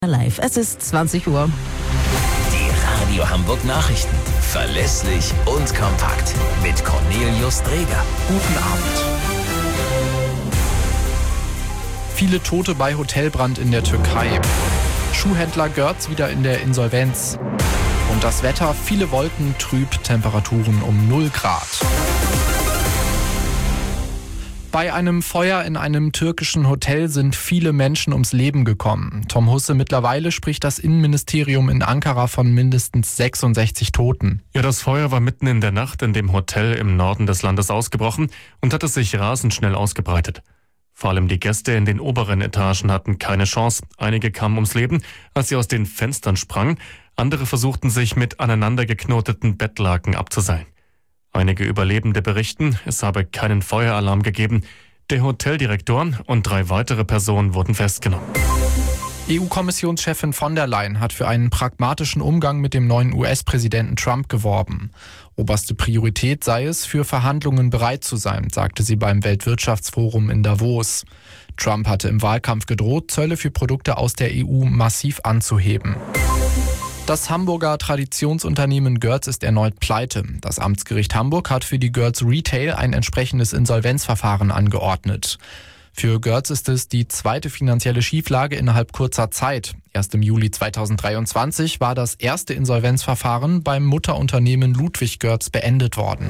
Live. Es ist 20 Uhr. Die Radio Hamburg Nachrichten. Verlässlich und kompakt. Mit Cornelius Dreger. Guten Abend. Viele Tote bei Hotelbrand in der Türkei. Schuhhändler Görz wieder in der Insolvenz. Und das Wetter, viele Wolken, trüb, Temperaturen um 0 Grad. Bei einem Feuer in einem türkischen Hotel sind viele Menschen ums Leben gekommen. Tom Husse, mittlerweile spricht das Innenministerium in Ankara von mindestens 66 Toten. Ja, das Feuer war mitten in der Nacht in dem Hotel im Norden des Landes ausgebrochen und hat es sich rasend schnell ausgebreitet. Vor allem die Gäste in den oberen Etagen hatten keine Chance. Einige kamen ums Leben, als sie aus den Fenstern sprangen. Andere versuchten sich mit aneinander geknoteten Bettlaken abzuseilen. Einige Überlebende berichten, es habe keinen Feueralarm gegeben. Der Hoteldirektor und 3 weitere Personen wurden festgenommen. EU-Kommissionschefin von der Leyen hat für einen pragmatischen Umgang mit dem neuen US-Präsidenten Trump geworben. Oberste Priorität sei es, für Verhandlungen bereit zu sein, sagte sie beim Weltwirtschaftsforum in Davos. Trump hatte im Wahlkampf gedroht, Zölle für Produkte aus der EU massiv anzuheben. Das Hamburger Traditionsunternehmen Görz ist erneut pleite. Das Amtsgericht Hamburg hat für die Görz Retail ein entsprechendes Insolvenzverfahren angeordnet. Für Görz ist es die zweite finanzielle Schieflage innerhalb kurzer Zeit. Erst im Juli 2023 war das erste Insolvenzverfahren beim Mutterunternehmen Ludwig Görz beendet worden.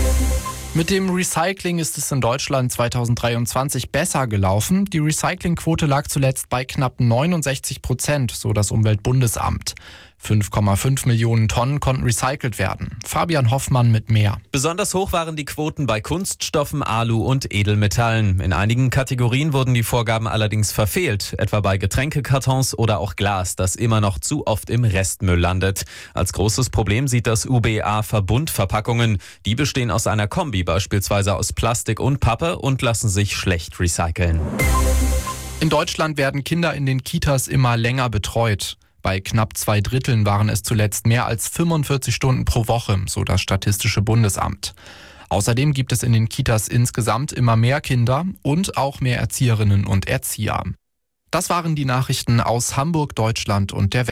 Mit dem Recycling ist es in Deutschland 2023 besser gelaufen. Die Recyclingquote lag zuletzt bei knapp 69%, so das Umweltbundesamt. 5,5 Millionen Tonnen konnten recycelt werden. Fabian Hoffmann mit mehr. Besonders hoch waren die Quoten bei Kunststoffen, Alu und Edelmetallen. In einigen Kategorien wurden die Vorgaben allerdings verfehlt, etwa bei Getränkekartons oder auch Glas, das immer noch zu oft im Restmüll landet. Als großes Problem sieht das UBA-Verbundverpackungen. Die bestehen aus einer Kombi, beispielsweise aus Plastik und Pappe, und lassen sich schlecht recyceln. In Deutschland werden Kinder in den Kitas immer länger betreut. Bei knapp 2/3 waren es zuletzt mehr als 45 Stunden pro Woche, so das Statistische Bundesamt. Außerdem gibt es in den Kitas insgesamt immer mehr Kinder und auch mehr Erzieherinnen und Erzieher. Das waren die Nachrichten aus Hamburg, Deutschland und der Welt.